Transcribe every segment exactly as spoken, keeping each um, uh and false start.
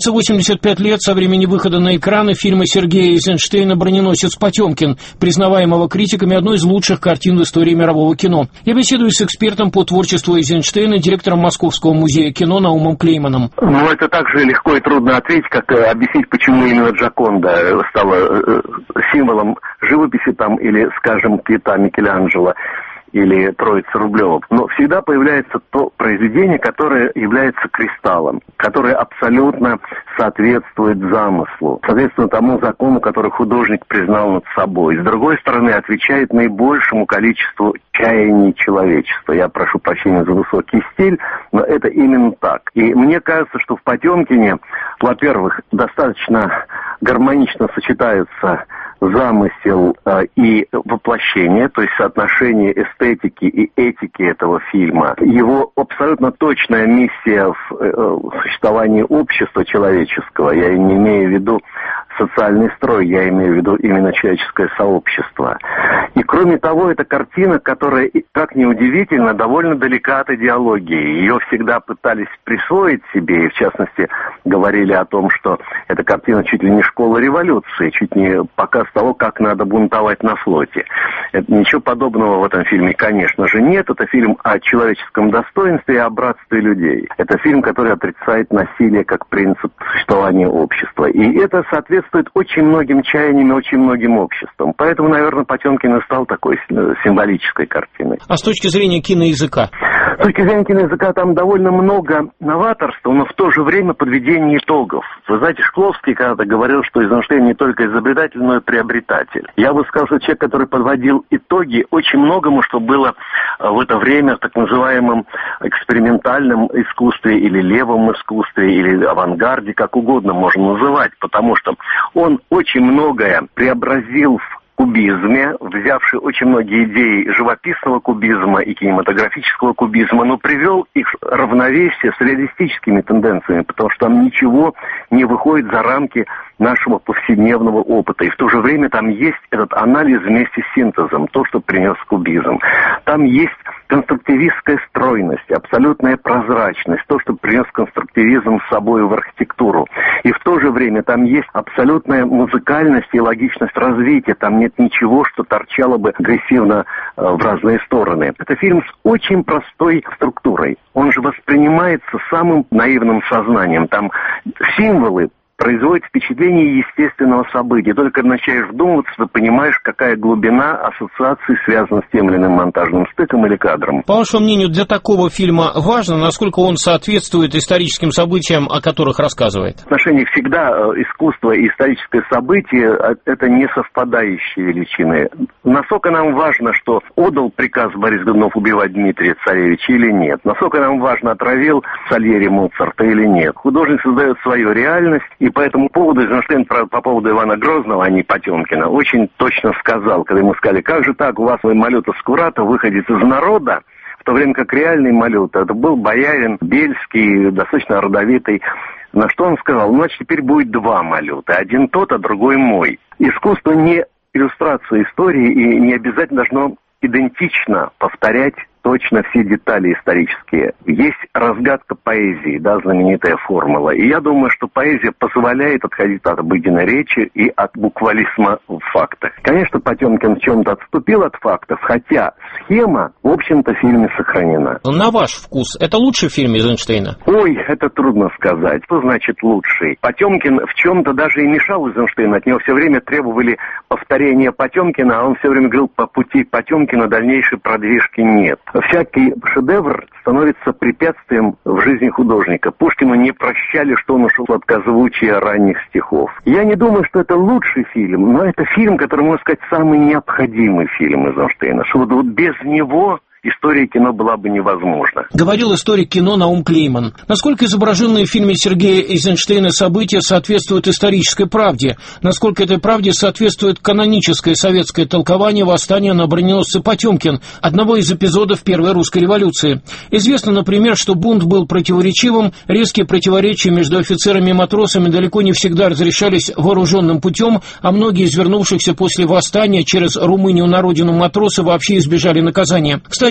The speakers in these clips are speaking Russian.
Исполняется восемьдесят пять лет со времени выхода на экраны фильма Сергея Эйзенштейна «Броненосец Потемкин», признаваемого критиками одной из лучших картин в истории мирового кино. Я беседую с экспертом по творчеству Эйзенштейна, директором Московского музея кино Наумом Клейманом. Ну, это так же легко и трудно ответить, как объяснить, почему именно Джоконда стала символом живописи там, или, скажем, цвета Микеланджело, или Троица Рублева. Но всегда появляется то произведение, которое является кристаллом, которое абсолютно соответствует замыслу, соответствует тому закону, который художник признал над собой. С другой стороны, отвечает наибольшему количеству чаяний человечества. Я прошу прощения за высокий стиль, но это именно так. И мне кажется, что в Потемкине, во-первых, достаточно гармонично сочетаются замысел э, и воплощение, то есть соотношение эстетики и этики этого фильма, его абсолютно точная миссия в, э, в существовании общества человеческого, я не имею в виду социальный строй, я имею в виду именно человеческое сообщество. И кроме того, это картина, которая, как ни удивительно, довольно далека от идеологии. Ее всегда пытались присвоить себе, и в частности говорили о том, что эта картина чуть ли не школа революции, чуть не показ того, как надо бунтовать на флоте. Это, ничего подобного в этом фильме, конечно же, нет. Это фильм о человеческом достоинстве и о братстве людей. Это фильм, который отрицает насилие как принцип существования общества. И это соответствует очень многим чаяниям и очень многим обществам. Поэтому, наверное, Потемкин и стал такой символической картиной. А с точки зрения киноязыка? С точки зрения киноязыка там довольно много новаторства, но в то же время подведение итогов. Вы знаете, Шкловский когда-то говорил, что Эйзенштейн не только изобретатель, но и приобретатель. Я бы сказал, что человек, который подводил итоги очень многому, что было в это время в так называемом экспериментальном искусстве или левом искусстве, или авангарде, как угодно можно называть, потому что он очень многое преобразил в кубизме, взявший очень многие идеи живописного кубизма и кинематографического кубизма, но привел их в равновесие с реалистическими тенденциями, потому что там ничего не выходит за рамки нашего повседневного опыта. И в то же время там есть этот анализ вместе с синтезом, то, что принес кубизм. Там есть конструктивистская стройность, абсолютная прозрачность, то, что принес конструктивизм с собой в архитектуру. И в то же время там есть абсолютная музыкальность и логичность развития. Там нет ничего, что торчало бы агрессивно э, в разные стороны. Это фильм с очень простой структурой. Он же воспринимается самым наивным сознанием. Там символы производит впечатление естественного события. Только когда начинаешь вдумываться, ты понимаешь, какая глубина ассоциаций связана с тем или иным монтажным стыком или кадром. По вашему мнению, для такого фильма важно, насколько он соответствует историческим событиям, о которых рассказывает? В отношениях всегда искусство и историческое событие – это не совпадающие величины. Насколько нам важно, что отдал приказ Борис Годунов убивать Дмитрия Царевича или нет? Насколько нам важно, отравил Сальери Моцарта или нет? Художник создает свою реальность, и по этому поводу Эйзенштейн по поводу Ивана Грозного, а не Потемкина, очень точно сказал, когда ему сказали, как же так, у вас Малюта Скуратов выходит из народа, в то время как реальный Малюта, это был боярин бельский, достаточно родовитый. На что он сказал, ну, значит, теперь будет два Малюты, один тот, а другой мой. Искусство не иллюстрация истории и не обязательно должно идентично повторять точно все детали исторические. Есть разгадка поэзии, да, знаменитая формула. И я думаю, что поэзия позволяет отходить от обыденной речи и от буквализма в фактах. Конечно, Потемкин в чем-то отступил от фактов, хотя схема, в общем-то, в фильме сохранена. На ваш вкус, это лучший фильм Эйзенштейна? Ой, это трудно сказать. Что значит лучший? Потемкин в чем-то даже и мешал Эйзенштейну. От него все время требовали повторения Потемкина, а он все время говорил, по пути Потемкина дальнейшей продвижки нет. Всякий шедевр становится препятствием в жизни художника. Пушкину не прощали, что он ушел от казвучия ранних стихов. Я не думаю, что это лучший фильм, но это фильм, который, можно сказать, самый необходимый фильм Эйзенштейна. Что вот, вот без него история кино была бы невозможна. Говорил историк кино Наум Клейман. Насколько изображенные в фильме Сергея Эйзенштейна события соответствуют исторической правде? Насколько этой правде соответствует каноническое советское толкование восстания на броненосце Потемкин, одного из эпизодов Первой русской революции? Известно, например, что бунт был противоречивым, резкие противоречия между офицерами и матросами далеко не всегда разрешались вооруженным путем, а многие из вернувшихся после восстания через Румынию на родину матросы вообще избежали наказания. Кстати,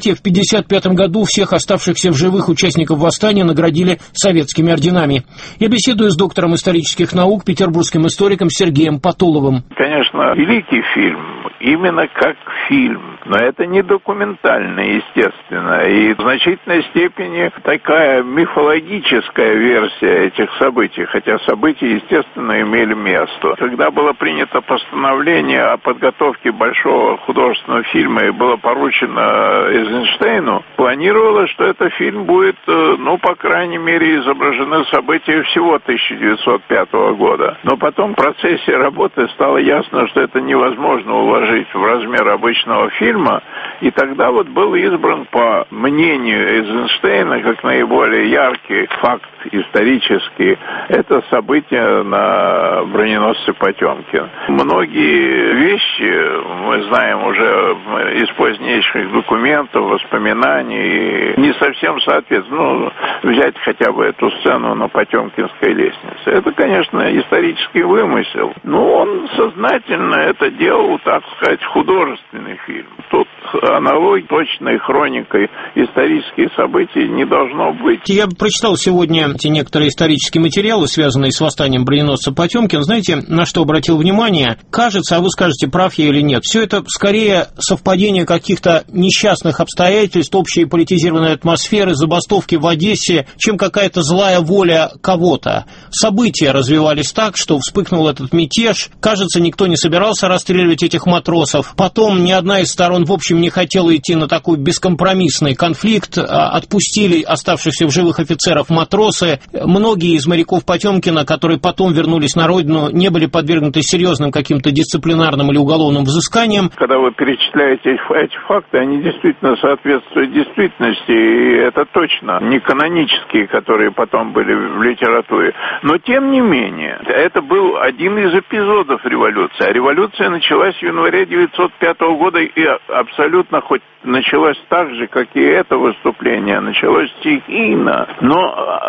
события в пятьдесят пятом году всех оставшихся в живых участников восстания наградили советскими орденами. Я беседую с доктором исторических наук, петербургским историком Сергеем Патуловым. Конечно, великий фильм, именно как фильм, но это не документальный, естественно, и в значительной степени такая мифологическая версия этих событий, хотя события, естественно, имели место. Когда было принято постановление о подготовке большого художественного фильма и было поручено Эйзенштейну, планировалось, что этот фильм будет, ну, по крайней мере, изображены события всего тысяча девятьсот пятого года. Но потом в процессе работы стало ясно, что это невозможно уложить в размер обычного фильма, и тогда вот был избран, по мнению Эйзенштейна, как наиболее яркий факт исторический, это событие на броненосце Потемкин. Многие вещи мы знаем уже из позднейших документов, воспоминаний, не совсем соответствуют. Ну, взять хотя бы эту сцену на Потемкинской лестнице. Это, конечно, исторический вымысел, но он сознательно это делал, так сказать, художественный фильм. Тут аналогии, точной хроникой исторических событий не должно быть. Я прочитал сегодня те некоторые исторические материалы, связанные с восстанием броненосца Потемкин. Знаете, на что обратил внимание? Кажется, а вы скажете, прав я или нет, все это скорее совпадение каких-то несчастных обстоятельств, общей политизированной атмосферы, забастовки в Одессе, чем какая-то злая воля кого-то. События развивались так, что вспыхнул этот мятеж. Кажется, никто не собирался расстреливать этих матросов. Потом ни одна из сторон, в общем, не хотела идти на такой бескомпромиссный конфликт. Отпустили оставшихся в живых офицеров матросы. Многие из моряков Потемкина, которые потом вернулись на родину, не были подвергнуты серьезным каким-то дисциплинарным или уголовным взысканиям. Когда вы перечисляете эти факты, они действительно соответствуют действительности, и это точно не канонические, которые потом были в литературе. Но, тем не менее, это был один из эпизодов революции. А революция началась в январе тысяча девятьсот пятого года и абсолютно, хоть началась так же, как и это выступление, началось стихийно, но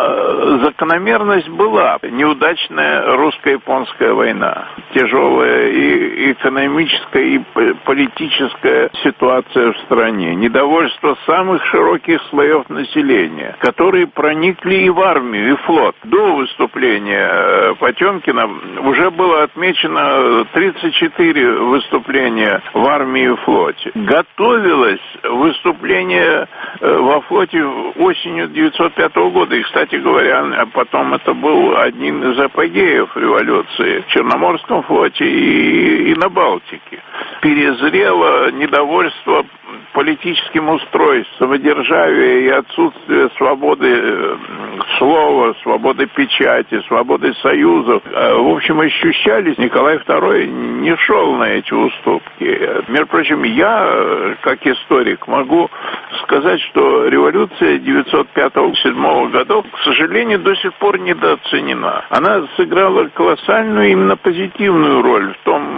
э, закономерность была. Неудачная русско-японская война, тяжелая и экономическая, и политическая ситуация в стране, недовольство самых широких слоев населения, которые проникли и в армию, и в флот. До выступления Потемкина уже было отмечено тридцать четыре выступления в армии и флоте. Готовилось выступление во флоте осенью тысяча девятьсот пятого года. И, кстати говоря, потом это был один из апогеев революции в Черноморском флоте и, и на Балтике. Перезрело недовольство политическим устройством, самодержавие и отсутствие свободы слова, свободы печати, свободы союзов. В общем, ощущались. Николай второй не шел на эти уступки. Между прочим, я, как историк, могу сказать, что революция тысяча девятьсот пятого — седьмого годов, к сожалению, до сих пор недооценена. Она сыграла колоссальную, именно позитивную роль в том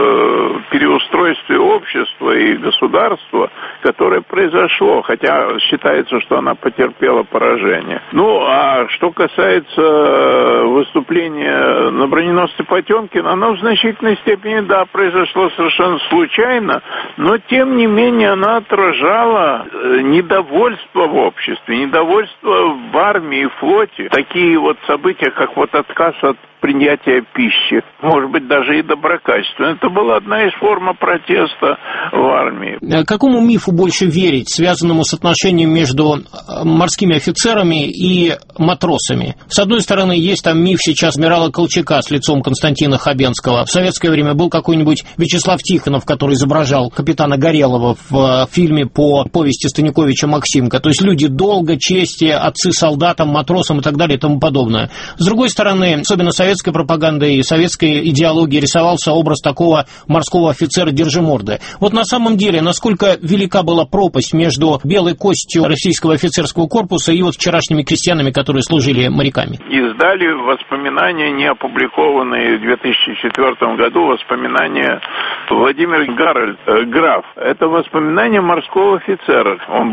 э, переустройстве общества и государства, которое произошло, хотя считается, что она потерпела поражение. Ну, а что касается выступления на броненосце Потемкин, оно в значительной степени, да, произошло совершенно случайно, но, тем не менее, она отражала недовольство в обществе, недовольство в армии и флоте. Такие вот события, как вот отказ от принятия пищи, может быть, даже и доброкачественной. Это была одна из форм протеста в армии. Какому мифу больше верить, связанному с отношением между морскими офицерами и матросами? С одной стороны, есть там миф сейчас адмирала Колчака с лицом Константина Хабенского. В советское время был какой-нибудь Вячеслав Тихонов, который изображал капитана Горелого в фильме по повести Станиковича «Максимка». То есть люди долга, чести, отцы солдатам, матросам и так далее и тому подобное. С другой стороны, особенно советская пропаганда и советской идеологии рисовался образ такого морского офицера держиморды. Вот на самом деле, насколько велика была пропасть между белой костью российского офицерского корпуса и вот вчерашними крестьянами, которые служили моряками? Издали воспоминания, не опубликованные в две тысячи четвёртом году, воспоминания Владимир Гарольд, э, граф. Это воспоминания морского офицера. Он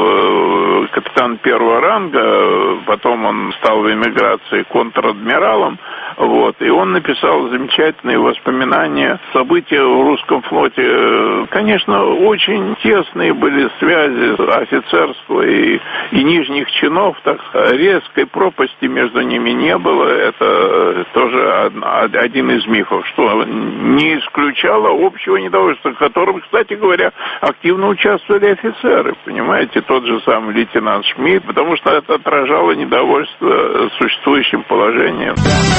был э, капитан первого ранга, потом он стал в эмиграции контр-адмиралом. Вот. И он написал замечательные воспоминания, события в русском флоте. Конечно, очень тесные были связи офицерского и, и нижних чинов, так сказать. Резкой пропасти между ними не было. Это тоже один из мифов, что не исключало общего недовольства, в котором, кстати говоря, активно участвовали офицеры, понимаете, тот же самый лейтенант Шмидт, потому что это отражало недовольство существующим положением.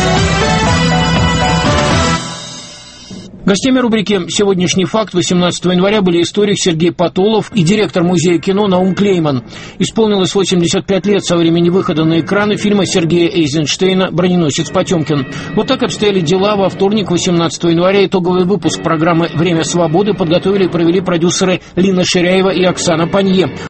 Гостями рубрики «Сегодняшний факт» восемнадцатого января были историк Сергей Патолов и директор музея кино Наум Клейман. Исполнилось восемьдесят пять лет со времени выхода на экраны фильма Сергея Эйзенштейна «Броненосец Потемкин». Вот так обстояли дела во вторник, восемнадцатого января. Итоговый выпуск программы «Время свободы» подготовили и провели продюсеры Лина Ширяева и Оксана Панье.